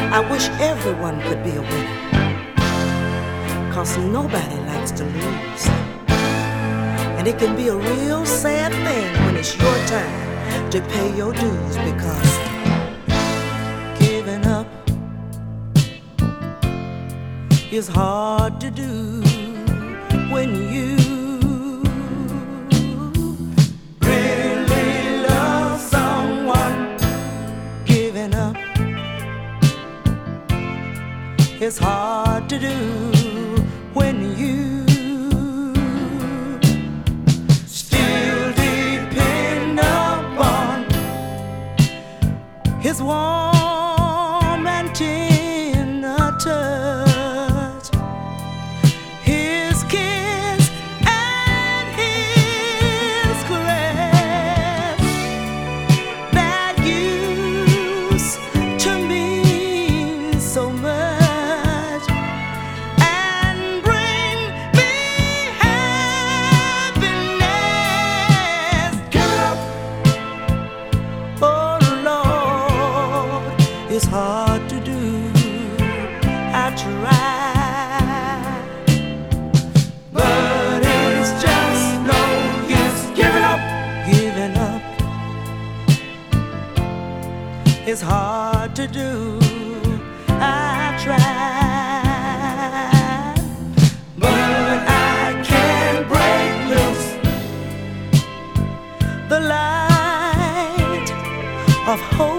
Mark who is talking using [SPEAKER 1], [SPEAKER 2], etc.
[SPEAKER 1] I wish everyone could be a winner, 'cause nobody likes to lose. And it can be a real sad thing when it's your time to pay your dues, because giving up is hard to do when you really love someone. Giving up is hard to do when you still depend upon his warm and tender touch, his kiss and his caress that used to mean so much and bring me happiness. Give it up, oh Lord, it's hard to do. I try, but it's just no use. Giving up, giving up, it's hard to do. I try, but I can't break loose the light of hope